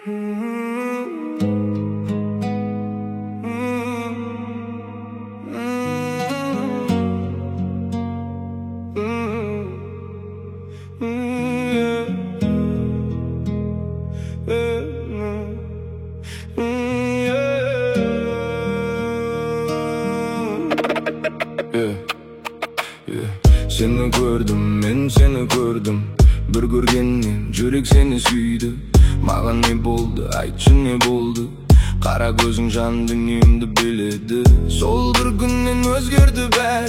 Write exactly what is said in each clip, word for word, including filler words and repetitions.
Seni gördüm, men seni gördüm. Bir görgenden жүрек seni suydu. Mağan ne boldu, aytçı ne boldu? Kara gözün jan dünyamды biledi. Sol bir günden özgerdi bär.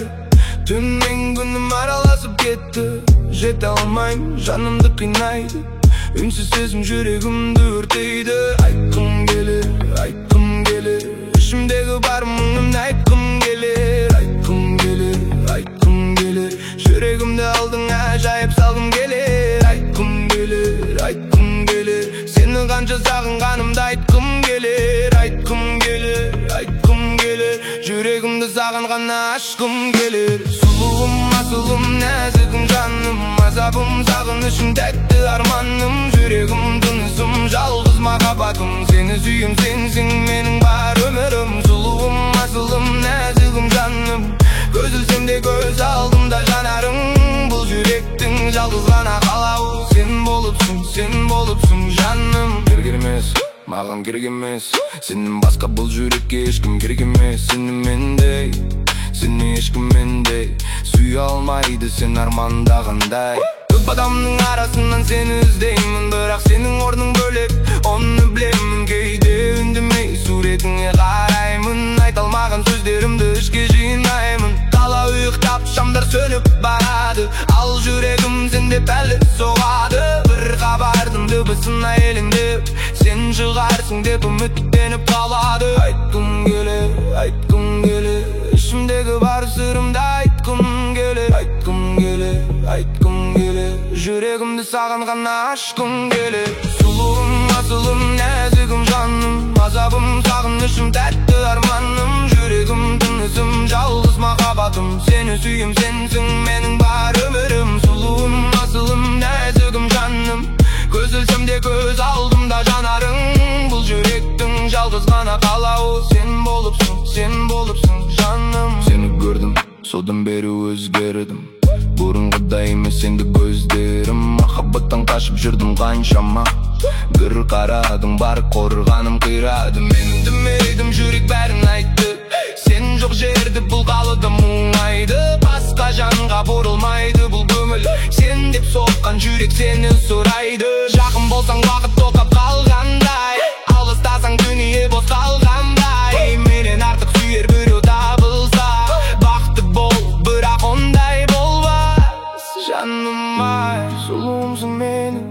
Tünmen günüm aralasıp ketti. Jete almayım, janımdı kıynaydı. Ünsüz sesim yüreğimdi örteydi. Aytqım gelir, aytqım gelir. İçimdeki bar müngümde aytqım gelir. Aytqım gelir, aytqım gelir. Yüreğimde aldın acayip salgım gelir. Aytqım gelir, aytqım gelir. Seni kanca sağınganımda aytqım gelir. Aytqım gelir, aytqım gelir. Yüreğimde sağıngana aşkım gelir. Suluğum, asılım, nazigim canım. Azabım, sağınışım, tekti armanım. Yüreğim, tınısım, жалғыз махаббатым. Seni suyum, sensin menin бар ömürüm. Suluğum, asılım, nazigim canım. Gözülsem de göz aldımda janarım. Бұл жүректің жалғыз ғана қалауы. Sen болыпсың, sen болыпсың жаным. Керек емес, маған керек емес. Сенен басқа бұл жүрекке ешкім керек емес. Сені мендей, сені ешкім мендей сүйе алмайды сен армандағандай. Көп адамның арасынан сені іздеймін, бірақ сенің орның бөлек, оны білемін. Кейде үндемей суретіңе қараймын. Айта алмаған сөздерімді ішке жинаймын. Қала ұйықтап шамдар сөніп барады, ал жүрегім сендеп әлі соғады. Bir хабардың дыбысына елеңдеп, сен шығарсың деп үміттеніп қалады. Айтқым келер, айтқым келер. İçimdeki бар sırrımda aytqım gelir. Aytqım gelir, aytqım gelir. Yüreğimde sağıngana aşkım gelir. Suluğum, asılım, nazigim canım. Azabım, sağınışım, tәтті armanım. Yüreğim, tınısım, жалғыз махаббатым. Seni suyum, sensin menin бар ömürüm. Suluğum, asılım, nazigim canım. Gözülsem de göz aldımda janarım. Бұл жүректің жалғыз ғана қалауы. Sen болыпсың, sen болыпсың жаным. Seni gördüm, содан бері өзгердім. Бұрынғыдай емес енді көздерім. Махаббаттан қашып жүрдім қаншама. Bir қарадың бар қорғаным қирадым. Мен үндемедім, жүрек бәрін айтты. Сен жоқ жерді бұл қалыды мұңайды. Басқа жанға бұрылмайды бұл көңіл. Сен деп соққан жүрек сені сұрайды. Жақын болсаң уақыт тоқап қалғандай, алыстасаң дүние бос қалғандай. Менен артық сүйер біреу табылса, бақытты бол, бірақ ондай болмас. Жаным ай, сұлуымсың менің,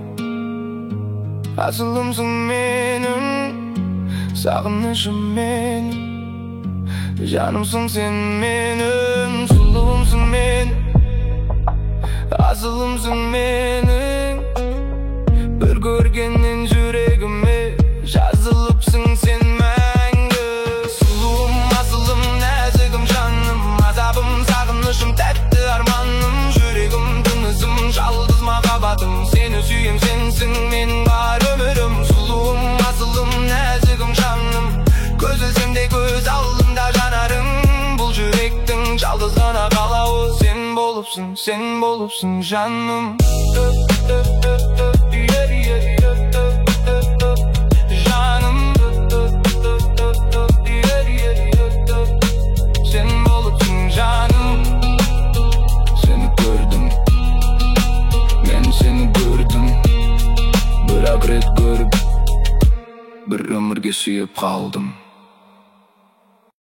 асылымсың менің, сағынышым менің. Жанымсың сен менің, сұлуымсың менің, асылымсың менің. Bir көргеннен жүрегіме жазылыпсың сен мәңгі. Сұлуым, асылым, нәзігім жаным. Азабым, сағынышым, тәтті арманым. Жүрегім, тынысым, жалғыз махаббатым. Сені сүйем, сенсің менің бар ömürüm. Сұлуым, асылым, нәзігім жаным. Көзілсем де көз алдымда жанарым. Бұл жүректің жалғыз ғана қалауы. Sen болыпсың, sen болыпсың жаным. Жаным, sen болыпсың жаным. Seni gördüm, men seni gördüm. Бір-ақ рет көріп, бір өмірге сүйіп қалдым.